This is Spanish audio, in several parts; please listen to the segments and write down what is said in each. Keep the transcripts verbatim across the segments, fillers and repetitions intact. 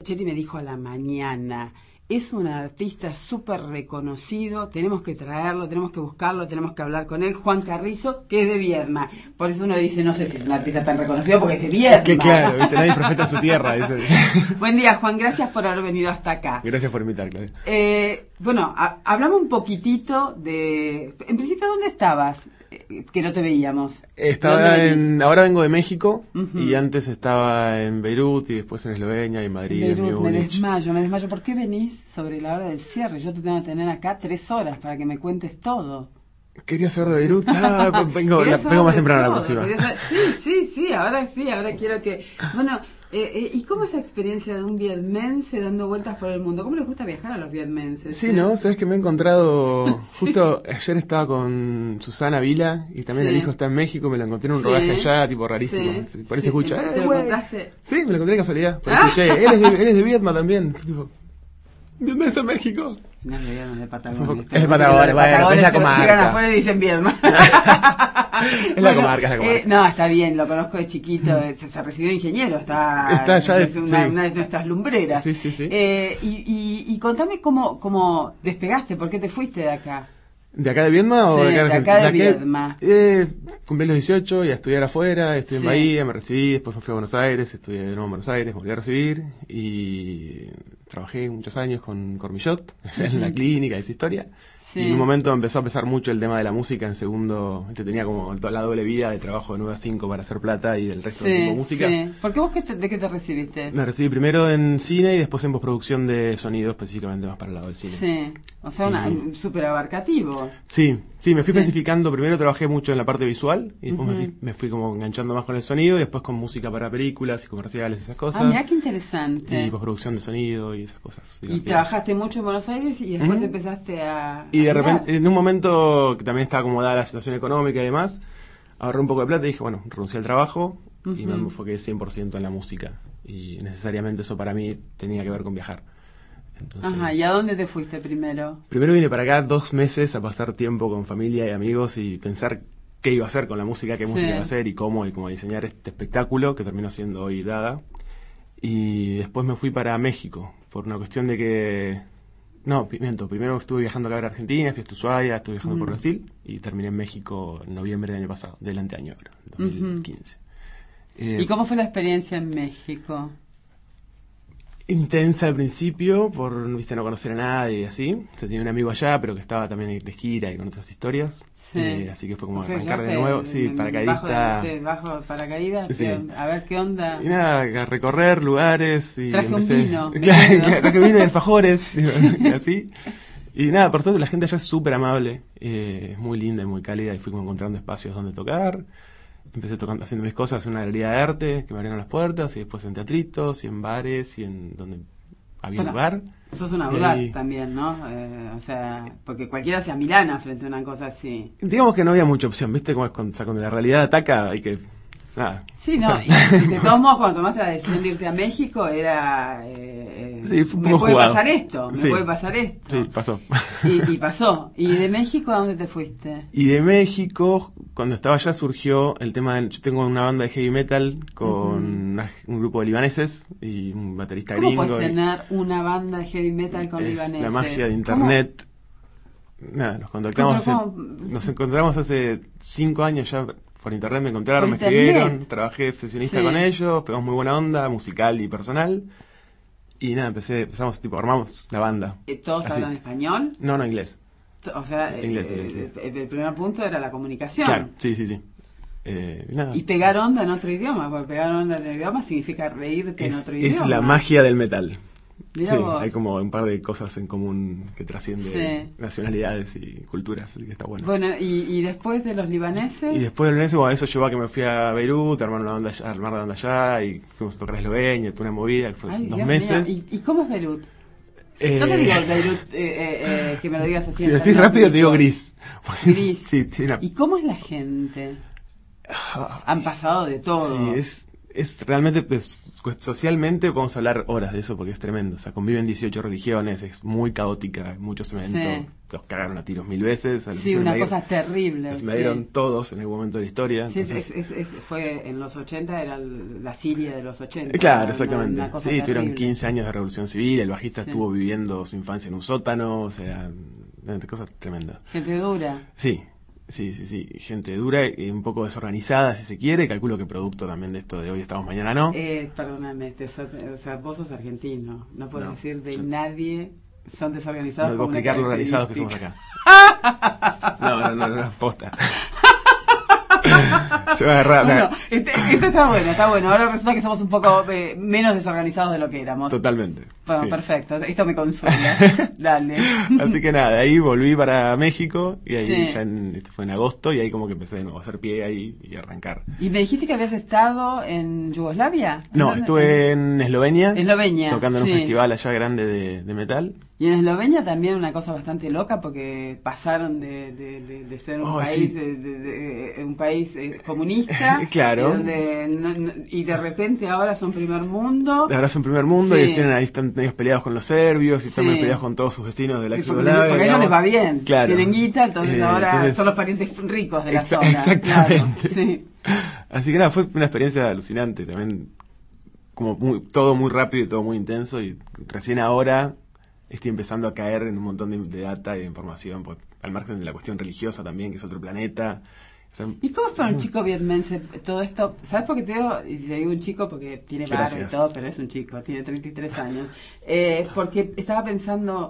Cheri me dijo a la mañana, es un artista súper reconocido, tenemos que traerlo, tenemos que buscarlo, tenemos que hablar con él, Juan Carrizo, que es de Viedma. Por eso uno dice, no sé si es un artista tan reconocido porque es de Viedma. Que claro, ¿viste? Nadie profeta en su tierra. Dice. Buen día, Juan, gracias por haber venido hasta acá. Gracias por invitar, Claudia. Eh, bueno, a, hablamos un poquitito de... En principio, ¿dónde estabas? Que no te veíamos. Estaba en, ahora vengo de México, uh-huh. y antes estaba en Beirut y después en Eslovenia y en Madrid. Beirut, en me desmayo, me desmayo. ¿Por qué venís sobre la hora del cierre? Yo te tengo que tener acá tres horas para que me cuentes todo. Quería saber de Beirut, ah, vengo, la, vengo más temprano a la próxima. Saber, sí, sí, sí, ahora sí, ahora quiero que... Bueno, eh, eh, ¿y cómo es la experiencia de un vietmense dando vueltas por el mundo? ¿Cómo les gusta viajar a los vietmenses? Sí, eh? ¿no? Sabes que me he encontrado, sí. justo ayer estaba con Susana Vila y también sí. El hijo está en México, me lo encontré en un sí. rodaje allá, tipo rarísimo. Sí. Por eso sí. escucha, ¿Te eh, lo güey. encontraste? Sí, me lo encontré de casualidad, pero escuché, él es de, él es de Vietma también. Tipo, ¿vietmense en México? No, no, no, de Patagonia. Es de Patagonia, bueno, es la comarca. Llegan afuera y dicen Viedma. es la bueno, comarca, es la comarca. Eh, no, está bien, lo conozco de chiquito, se, se recibió de ingeniero, está, está ya de, es una, sí. una de nuestras lumbreras. Sí, sí, sí. Eh, y, y, y contame cómo, cómo despegaste, ¿por qué te fuiste de acá? ¿De acá de Viedma o sí, de acá de, de, acá de, de Viedma? Eh, cumplí los dieciocho y a estudiar afuera, estudié sí. en Bahía, me recibí, después me fui a Buenos Aires, estudié de nuevo en Buenos Aires, me volví a recibir y trabajé muchos años con Cormillot, uh-huh. en la clínica, esa historia. Sí. Y en un momento empezó a pesar mucho el tema de la música en segundo, este tenía como toda la doble vida de trabajo de nueve a cinco para hacer plata y del resto sí, de tiempo música. Sí. ¿Por qué vos qué te, de qué te recibiste? Me recibí primero en cine y después en postproducción de sonido, específicamente más para el lado del cine. Sí, o sea, una, y... súper abarcativo. Sí, sí, me fui sí. especificando, primero trabajé mucho en la parte visual y después uh-huh. me, fui, me fui como enganchando más con el sonido y después con música para películas y comerciales, esas cosas. Ah, mira qué interesante. Y postproducción de sonido y esas cosas. Y trabajaste mucho en Buenos Aires y después uh-huh. empezaste a... Y de a repente, en un momento que también estaba acomodada la situación económica y demás, ahorré un poco de plata y dije, bueno, renuncié al trabajo uh-huh. y me enfoqué cien por ciento en la música. Y necesariamente eso para mí tenía que ver con viajar. Entonces, ajá, ¿y a dónde te fuiste primero? Primero vine para acá dos meses a pasar tiempo con familia y amigos y pensar qué iba a hacer con la música, qué sí. música iba a hacer y cómo, y cómo diseñar este espectáculo que terminó siendo hoy Dada. Y después me fui para México, por una cuestión de que... No, miento, primero estuve viajando acá a Argentina, fui a Ushuaia, estuve viajando mm. por Brasil y terminé en México en noviembre del año pasado, del anteaño ahora, dos mil quince. Uh-huh. Eh, ¿Y cómo fue la experiencia en México? Intensa al principio, por viste no conocer a nadie y así. Se tenía un amigo allá, pero que estaba también de gira y con otras historias. Sí. Eh, así que fue como o sea, arrancar de nuevo. Sí, paracaidista. Bajo, de, sí, bajo paracaídas. Sí. A ver qué onda. Y nada, a recorrer lugares. Y traje empecé, un vino. Claro, claro, traje vino y alfajores. y así. Y nada, por suerte la gente allá es súper amable. Eh, es muy linda y muy cálida. Y fui como encontrando espacios donde tocar. Empecé tocando, haciendo mis cosas en una galería de arte que me abrieron las puertas y después en teatritos y en bares y en donde había bueno, lugar. Sos una audaz y... también, ¿no? Eh, o sea, porque cualquiera se amilana frente a una cosa así. Digamos que no había mucha opción, ¿viste? Como es cuando, o sea, cuando la realidad ataca hay que... Nada. Sí, no, o sea, y de todos modos cuando tomaste la decisión de irte a México era... Eh, sí, fue un me poco puede jugado. pasar esto, me sí. puede pasar esto. Sí, pasó. Y, y pasó. ¿Y de México a dónde te fuiste? Y de México, cuando estaba allá surgió el tema de... Yo tengo una banda de heavy metal con uh-huh. una, un grupo de libaneses y un baterista ¿Cómo gringo. ¿Cómo puedes tener una banda de heavy metal con es libaneses? La magia de internet. ¿Cómo? Nada, nos contactamos hace, nos encontramos hace cinco años ya por internet, me encontraron, me escribieron, trabajé sesionista sí. con ellos, pegamos muy buena onda, musical y personal. Y nada, empecé, empezamos, tipo, armamos la banda. ¿Todos así. hablan español? No, no, inglés. O sea, inglés, eh, inglés, sí. el, el primer punto era la comunicación. Claro, sí, sí, sí. Eh, nada. Y pegar onda en otro idioma, porque pegar onda en otro idioma significa reírte es, en otro idioma. Es la magia del metal. Mirá sí, vos. Hay como un par de cosas en común que trascienden sí. nacionalidades y culturas, así que está bueno. Bueno, y, y después de los libaneses... Y después de los libaneses, bueno, eso llevó a que me fui a Beirut, a armar una banda allá, a armar la banda allá, y fuimos a tocar a Eslovenia, fue una movida, que fue Ay, dos Dios meses. ¿Y, ¿Y cómo es Beirut? Eh... No te digo Beirut, eh, eh, eh, que me lo digas así. Si lo decís rápido te digo gris. Gris. Sí, tiene una... ¿Y cómo es la gente? Han pasado de todo. Sí, es... Es realmente, pues, socialmente podemos hablar horas de eso porque es tremendo. O sea, conviven dieciocho religiones, es muy caótica, mucho cemento. Sí. Los cagaron a tiros mil veces. Sí, una cosa terrible. Los invadieron sí. todos en algún momento de la historia. Sí, entonces... es, es, es, fue en los ochenta, era la Siria de los ochenta. Claro, exactamente. Una, una sí, terrible. Tuvieron quince años de revolución civil, el bajista sí. estuvo viviendo su infancia en un sótano, o sea, cosas tremendas. Gente dura. Sí. Sí, sí, sí, gente dura y un poco desorganizada si se quiere, calculo que producto también de esto de hoy estamos, mañana no. Eh, perdóname, te so, o sea, vos sos argentino, no puedes no, decir de yo... nadie son desorganizados. No puedo explicar lo organizados que somos acá. No, no, no, no, no, posta. Yo agarraba, bueno, este, este está bueno, está bueno. Ahora resulta que somos un poco eh, menos desorganizados de lo que éramos. Totalmente. Bueno, sí. Perfecto. Esto me consuela. Dale. Así que nada, ahí volví para México y ahí sí. ya en, este fue en agosto y ahí como que empecé de nuevo a hacer pie ahí y arrancar. ¿Y me dijiste que habías estado en Yugoslavia? No, ¿en estuve en Eslovenia. Eslovenia. Tocando en sí. un festival allá grande de, de metal. Y en Eslovenia también una cosa bastante loca porque pasaron de, de, de, de ser un oh, país sí. de, de, de, un país eh, comunista claro. y, donde no, no, y de repente ahora son primer mundo. Ahora son primer mundo sí. y tienen ahí están medio peleados con los serbios y sí. están medio peleados con todos sus vecinos de la ex porque, porque a ellos les va bien, claro. tienen guita, entonces eh, ahora entonces, son los parientes ricos de la zona. Exactamente. Claro, sí. Así que nada, fue una experiencia alucinante también, como muy, todo muy rápido y todo muy intenso y recién ahora estoy empezando a caer en un montón de, de data y de información, pues, al margen de la cuestión religiosa también, que es otro planeta. O sea, ¿y cómo es para un chico vietmense todo esto? ¿Sabes por qué te digo? Y te digo un chico porque tiene barba y todo, pero es un chico, tiene treinta y tres años. Eh, porque estaba pensando...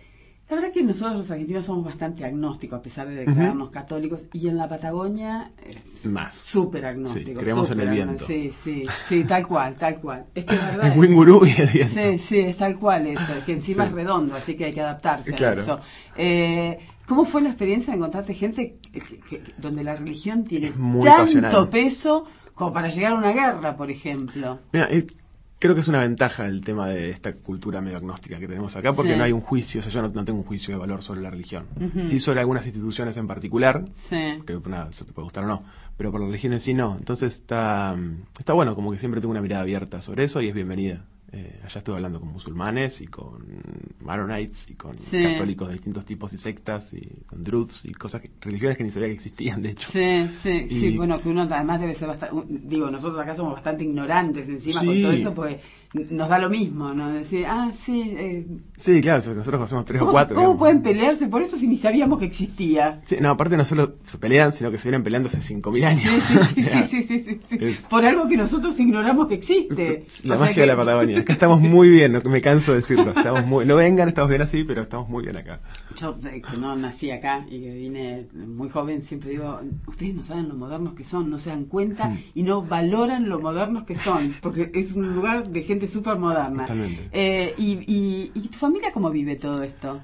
La verdad que nosotros los argentinos somos bastante agnósticos a pesar de declararnos uh-huh. católicos y en la Patagonia eh, más súper agnósticos. Sí, creemos en el viento. Sí, sí, sí, tal cual, tal cual. Es que es verdad. El Winguru y el viento. Sí, sí, es tal cual eso, que encima sí. es redondo, así que hay que adaptarse claro. a eso. Eh, ¿Cómo fue la experiencia de encontrarte gente que, que, donde la religión tiene muy tanto pasional. peso como para llegar a una guerra, por ejemplo? Mira, es... Creo que es una ventaja el tema de esta cultura medio agnóstica que tenemos acá, porque sí. no hay un juicio, o sea, yo no, no tengo un juicio de valor sobre la religión. Uh-huh. Sí sobre algunas instituciones en particular, sí. que nada, eso te puede gustar o no, pero por la religión en sí no. Entonces está, está bueno, como que siempre tengo una mirada abierta sobre eso y es bienvenida. Eh, allá estuve hablando con musulmanes y con maronites y con sí. católicos de distintos tipos y sectas y con druids y cosas, que, religiones que ni sabía que existían, de hecho. Sí, sí, y, sí, bueno, que uno además debe ser bastante, digo, nosotros acá somos bastante ignorantes encima sí. con todo eso, porque nos da lo mismo, ¿no? Decir, ah, sí. Eh, sí, claro, nosotros conocemos tres o ¿cómo, cuatro. ¿Cómo digamos. pueden pelearse por esto si ni sabíamos que existía? Sí, no, aparte no solo se pelean, sino que se vienen peleando hace cinco mil años. Sí, sí, sí, sí, sí, sí, sí, sí. Es... por algo que nosotros ignoramos que existe. La o magia sea que... de la Patagonia. Acá estamos muy bien, no, me canso de decirlo. Estamos muy, no vengan, estamos bien así, pero estamos muy bien acá. Yo, que no nací acá y que vine muy joven, siempre digo, ustedes no saben lo modernos que son, no se dan cuenta hmm. y no valoran lo modernos que son, porque es un lugar de gente súper moderna. Totalmente. Eh, y, y, ¿Y tu familia cómo vive todo esto?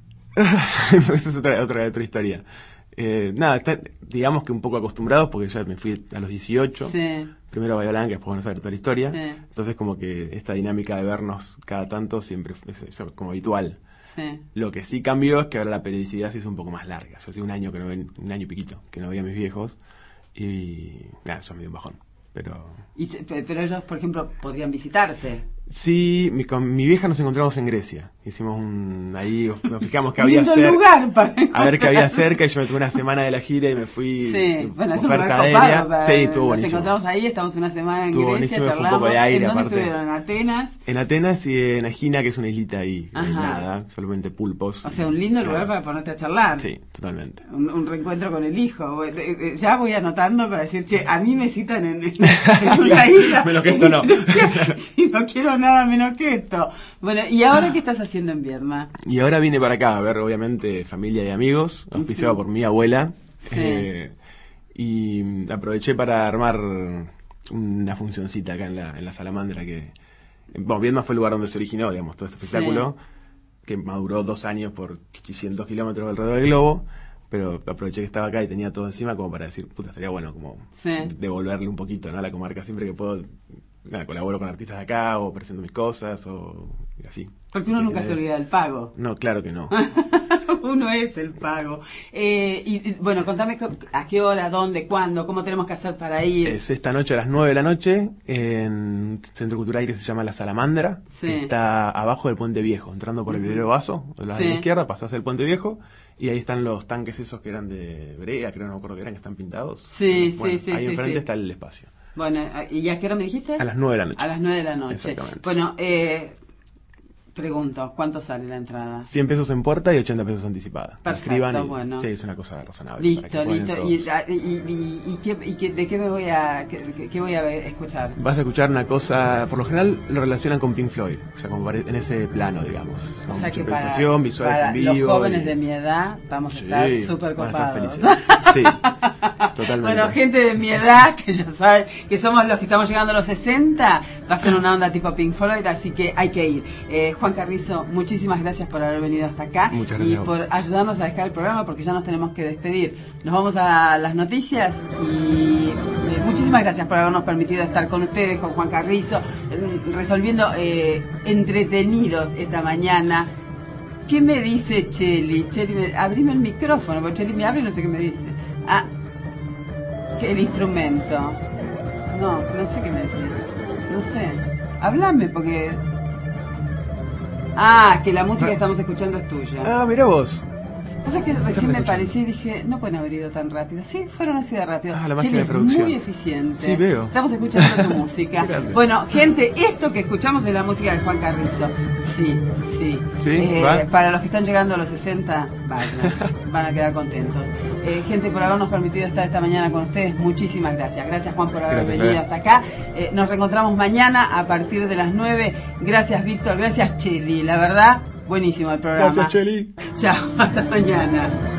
Esa es otra, otra, otra historia. Eh, nada, está, digamos que un poco acostumbrados porque ya me fui a los dieciocho. Sí. Primero a Bahía Blanca, después Buenos Aires, toda la historia. Sí. Entonces como que esta dinámica de vernos cada tanto siempre es, es como habitual. Sí. Lo que sí cambió es que ahora la periodicidad se hizo un poco más larga. Yo hace un año que no ven, un año y piquito que no veía a mis viejos y nada, eso me dio un bajón. Pero ¿Y te, pero ellos, por ejemplo, podrían visitarte? Sí, mi, con mi vieja nos encontramos en Grecia. Hicimos un... Ahí nos fijamos que había cerca. lugar para a ver qué había cerca y yo me tuve una semana de la gira y me fui... Sí, bueno, es un lugar copado. Para, sí, estuvo nos buenísimo. Nos encontramos ahí, estamos una semana en estuvo Grecia, charlamos. Fue un poco de aire, ¿En dónde aparte. estuvieron? ¿En Atenas? En Atenas y en Agina, que es una islita ahí. No hay nada, solamente pulpos. O sea, un lindo lugar para ponerte a charlar. Sí, totalmente. Un, un reencuentro con el hijo. Ya voy anotando para decir, che, a mí me citan en, en, en una isla. Menos que esto no. Sí, no quiero nada menos que esto. Bueno, ¿y ahora qué estás haciendo en Viedma? Y ahora vine para acá a ver, obviamente, familia y amigos, auspiciado uh-huh. por mi abuela. Sí. Eh, y aproveché para armar una funcioncita acá en la, en la Salamandra que... Bueno, Viedma fue el lugar donde se originó, digamos, todo este espectáculo, sí. que maduró dos años por quinientos kilómetros alrededor del globo, pero aproveché que estaba acá y tenía todo encima como para decir, puta, estaría bueno como sí. devolverle un poquito, ¿no? A la comarca siempre que puedo... Nada, colaboro con artistas de acá o presento mis cosas o así. Porque uno nunca tener... se olvida del pago. No, claro que no. Uno es el pago. Eh, y, y bueno, contame a qué hora, dónde, cuándo, cómo tenemos que hacer para ir. Es esta noche a las nueve de la noche en un centro cultural que se llama La Salamandra. Sí. Está abajo del Puente Viejo, entrando por el Librero Vaso, de la, Sí. de la izquierda, pasás el Puente Viejo y ahí están los tanques esos que eran de brea, creo, no me acuerdo que eran, que están pintados. Sí, bueno, sí, sí. Ahí sí, enfrente sí. está el espacio. Bueno, ¿y a qué hora me dijiste? A las nueve de la noche. A las nueve de la noche. Exactamente. Bueno, eh, pregunto, ¿cuánto sale la entrada? cien pesos en puerta y ochenta pesos anticipada. Perfecto, Escriban y, bueno. Sí, es una cosa razonable. Listo, para que puedan listo. todos. ¿Y, y, y, y, qué, y qué, de qué me voy a, qué, qué voy a ver- escuchar? Vas a escuchar una cosa, por lo general lo relacionan con Pink Floyd, o sea, como pare- en ese plano, digamos. Con O sea mucha que para, improvisación, visuales para en vivo. los jóvenes y- de mi edad vamos a Sí, estar súper van a estar copados. felices. Sí, totalmente. Bueno, gente de mi edad, que ya saben que somos los que estamos llegando a los sesenta, va a ser una onda tipo Pink Floyd, así que hay que ir. Eh, Juan Carrizo, muchísimas gracias por haber venido hasta acá Muchas y gracias a vos. por ayudarnos a dejar el programa, porque ya nos tenemos que despedir. Nos vamos a las noticias y eh, muchísimas gracias por habernos permitido estar con ustedes, con Juan Carrizo, eh, resolviendo eh, entretenidos esta mañana. ¿Qué me dice Cheli? Cheli, me, abrime el micrófono, porque Cheli me abre y no sé qué me dice. Ah, que el instrumento. No, no sé qué me decís. No sé. Háblame, porque... Ah, que la música que estamos escuchando es tuya. Ah, mira vos. Cosa que recién me escuchando. pareció y dije, no pueden haber ido tan rápido. Sí, fueron así de rápido. Ah, la magia Cheli de es producción. muy eficiente. Sí, veo. Estamos escuchando tu música. Grande. Bueno, gente, esto que escuchamos es la música de Juan Carrizo. Sí, sí. ¿Sí? Eh, ¿Va? para los que están llegando a los sesenta, vayan, van a quedar contentos. Eh, gente, por habernos permitido estar esta mañana con ustedes, muchísimas gracias. Gracias, Juan, por haber Gracias, venido Fer. hasta acá. Eh, nos reencontramos mañana a partir de las nueve. Gracias, Víctor. Gracias, Cheli. La verdad, buenísimo el programa. Gracias, Cheli. Chao, hasta mañana.